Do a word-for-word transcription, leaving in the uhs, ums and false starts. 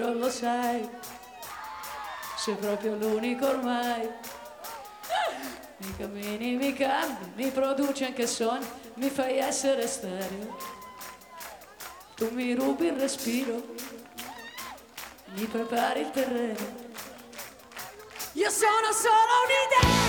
non lo sai, sei proprio l'unico ormai. Mi cammini, mi cambi, mi produci anche sogni, mi fai essere stereo. Tu mi rubi il respiro, mi prepari il terreno. Io sono solo un'idea.